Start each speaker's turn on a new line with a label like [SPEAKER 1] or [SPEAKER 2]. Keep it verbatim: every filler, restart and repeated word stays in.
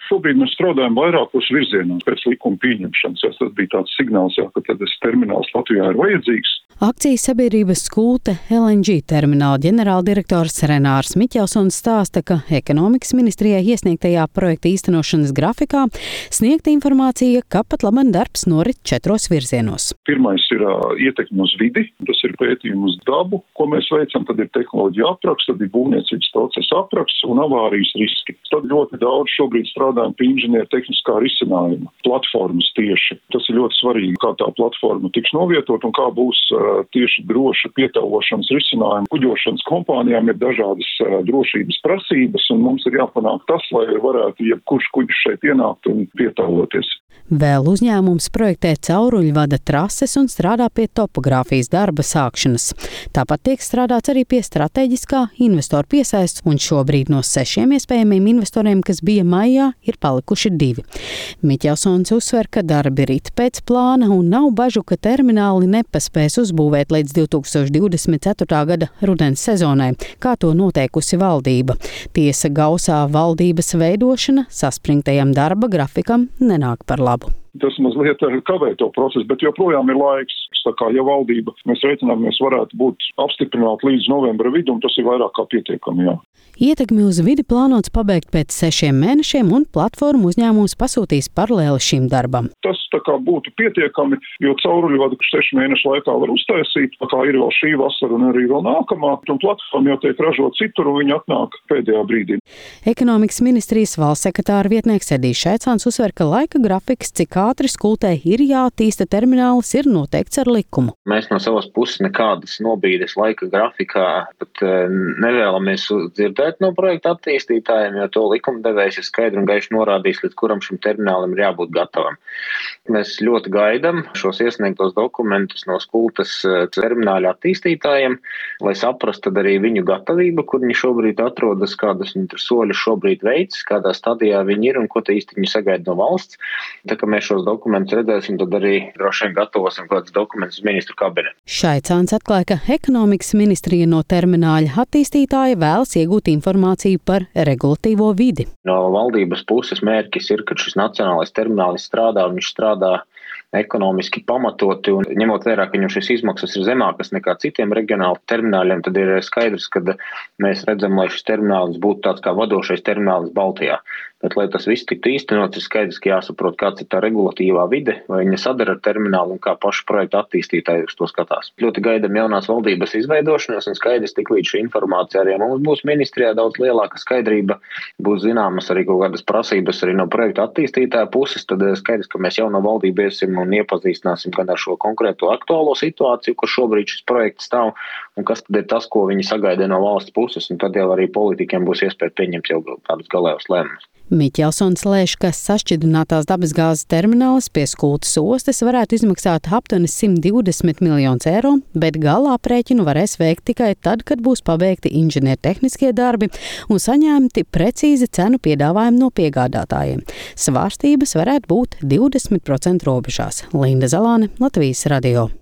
[SPEAKER 1] Šobrīd mēs strādājam vairākos virzienos pēc likuma pieņemšanas. Tas bija tāds signāls, jā, ka tad tas termināls Latvijā ir vajadzīgs.
[SPEAKER 2] Akcijas sabiedrības Skulte L N G termināla ģenerāldirektors Renārs Miķelsons stāsta, ka ekonomikas ministrijai iesniegtajā projekta īstenošanas grafikā sniegta informācija, ka pat labam darbs norit četros virzienos.
[SPEAKER 1] Pirmais ir uh, ietekme uz vidi, tas ir pētījums uz dabu, ko mēs veicam, tad ir tehnoloģija apraksts, tad ir būvniecības procesa apraksts un avārijas riski. Tad ļoti daudz šobrīd strādājam pie inženieru tehniskā risinājuma, platformas tieši. Tas ir ļoti svarīgi, kā tā platforma tiks novietot un kā būs uh, tieši droša pietāvošanas risinājuma. Kuģošanas kompānijām ir dažādas uh, drošības prasības, un mums ir jāpanāk tas, lai varētu jebkurš kuģis šeit ienākt un pietāvoties.
[SPEAKER 2] Vēl uzņēmums projektē cauruļvada trases un strādā pie topogrāfijas darba sākšanas. Tāpat tiek strādāts arī pie strateģiskā investoru piesaists, un šobrīd no sešiem iespējamiem investoriem, kas bija maijā, ir palikuši divi. Miķelsons uzsver, ka darbi rit pēc plāna un nav bažu, ka termināli nepaspēs uzbūvēt līdz divi tūkstoši divdesmit ceturtā gada rudens sezonai, kā to noteikusi valdība. Tiesa gausā valdības veidošana saspringtajam darba grafikam nenāk par labu.
[SPEAKER 1] Tas mazliet kavē to procesu, bet joprojām ir laiks. Tā kā, ja valdība, mēs reiķināmies, varētu būt apstiprināta līdz novembra vidum, tas ir vairāk kā pietiekami, jā.
[SPEAKER 2] Ietekmi uz vidi plānots pabeigt pēc sešiem mēnešiem, un platformu uzņēmums pasūtīs paralēli šim darbam.
[SPEAKER 1] Tas tā kā būtu pietiekami, jo cauruļvadu sešu mēnešu laikā var uztaisīt, tā kā ir vēl šī vasara un arī vēl nākamā, un platforma jau tiek ražot citur, un viņi atnāk pēdējā brīdī.
[SPEAKER 2] Ekonomikas ministrijas valsts sekretāra vietnieks Edijs Šaicāns uzsver, ka laika grafiks, cik ātri Skultē ir jāattīsta terminālis, ir noteikts ar likumu.
[SPEAKER 3] Mēs no savas puses nekādas nobīdes laika grafikā pat nevēlamies dzirdēt no projekta attīstītājiem, jo to likumdevējs ir skaidri un gaiši norādījis, līdz kuram šim terminālim ir jābūt gatavam. Mēs ļoti gaidam šos iesniegtos dokumentus no Skultes termināļa attīstītājiem, lai saprastu tad arī viņu gatavību, kur viņi šobrīd atrodas, kādas viņi soļus šobrīd veic, kādā stadijā viņi ir un ko te īsti viņi sagaida no valsts. Tā kā mēs šos dokumentus redzēsim, tad arī droši vien gatavosim kādus dokumentus ministru kabinetu.
[SPEAKER 2] Šaicāns atklāja, ka ekonomikas ministrija no termināļa attīstītāja vēlas iegūt informāciju par regulatīvo vidi.
[SPEAKER 3] No valdības puses mērķis ir, ka šis nacionālais terminālis strādā, un viņš strādā ekonomiski pamatoti, un ņemot vērā, ka viņam šīs izmaksas ir zemākas nekā citiem reģionālu termināļiem, tad ir skaidrs, ka mēs redzam, lai šis terminālis būtu tāds kā vadošais terminālis Baltijā. Bet, lai tas viss tiktu īstenots, ir skaidrs, ka jāsaprot, kāds ir tā regulatīvā vide, vai viņa sadara ar terminālu un kā pašu projektu attīstītāji uz to skatās. Ļoti gaidam jaunās valdības izveidošanos, un skaidrs, tik līdz šī informācija arī mums būs ministrijā daudz lielāka skaidrība, būs zināmas arī kaut kādas prasības arī no projektu attīstītāja puses, tad skaidrs, ka mēs jau no valdību iesim un iepazīstināsim gan ar šo konkrēto aktuālo situāciju, kur šobrīd šis projekts stāv, un kas tad ir tas, ko viņi sagaida no valsts puses, un tad jau arī politikiem būs iespēja pieņemt jau tādus galējos lēmumus.
[SPEAKER 2] Miķelsons lēš, ka sašķidrinātās dabasgāzes terminālis pie Skultes ostas varētu izmaksāt aptuveni simt divdesmit miljonus eiro, bet galā aprēķinu varēs veikt tikai tad, kad būs pabeigti inženiertehniskie darbi un saņemti precīzi cenu piedāvājumi no piegādātājiem. Svārstības varētu būt divdesmit procentu robežās. Linda Zalāne, Latvijas radio.